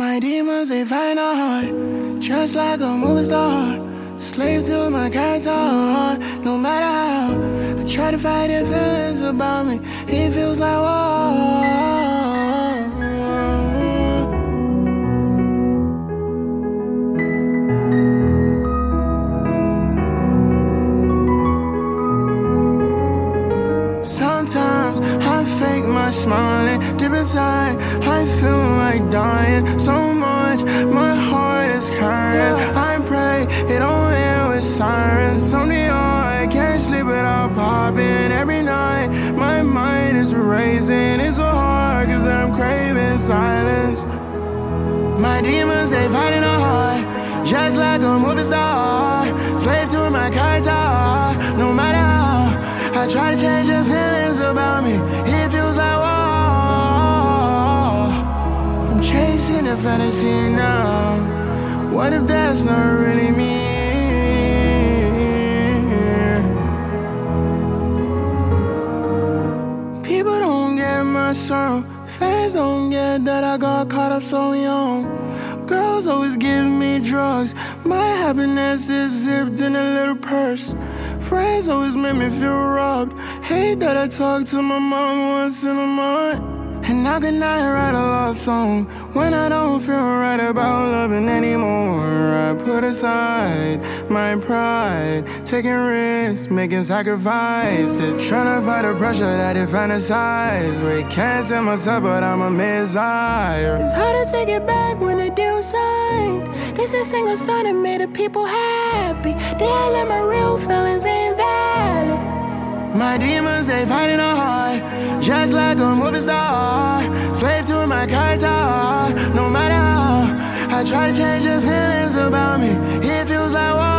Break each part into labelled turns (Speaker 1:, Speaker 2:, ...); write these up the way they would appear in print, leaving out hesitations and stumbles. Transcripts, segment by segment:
Speaker 1: My demons, they find a heart, just like a movie star. Slave to my character, no matter how I try to fight the feelings about me, it feels like war. Sometimes I fake my smiling, deep inside I feel like dying so much, my heart is crying. I pray it don't end with sirens. So neon, I can't sleep without popping. Every night my mind is racing. It's so hard cause I'm craving silence. My demons, they fight in a heart, just like a movie star. Slave to my character, no matter how I try to change your feelings about me, it feels like war. I'm chasing a fantasy now. What if that's not really me? People don't get my sorrow, fans don't get that I got caught up so young. Girls always give me drugs, my happiness is zipped in a little purse. Friends always make me feel robbed, hate that I talk to my mom once in a month. And how can I write a love song when I don't feel right about loving anymore? I put aside my pride, taking risks, making sacrifices, trying to fight the pressure that I fantasize with. Can't say myself, but I'm a messiah. It's hard to take it back when the deal's signed. This is a single song that made the people happy. They all let my real feelings ain't valid. My demons, they fight in a heart, just like a movie star. Slave to my character, no matter how I try to change your feelings about me, it feels like war.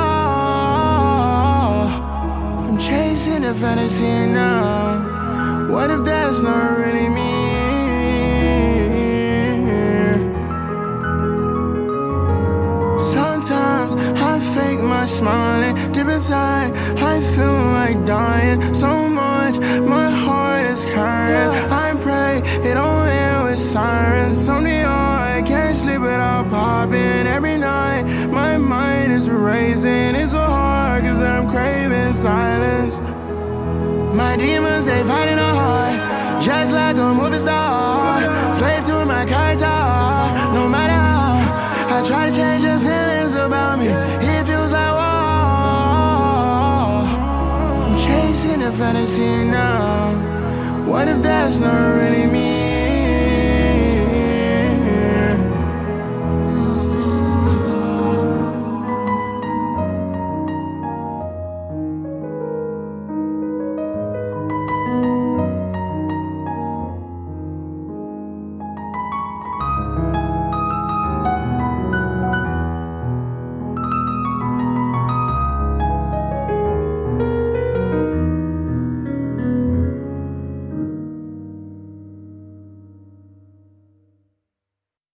Speaker 1: I'm chasing a fantasy now. What if that's not really me? Sometimes I fake my smiling, deep inside I feel like dying so much, my heart is crying. I pray it don't end with sirens. So neon, I can't sleep without popping. Every night my mind is racing. It's so hard cause I'm craving silence. My demons, they fight in a heart, just like a movie star. Slave to my character, no matter how I try to change your feelings about me, it feels like war. I'm chasing a fantasy now. What if that's not really me?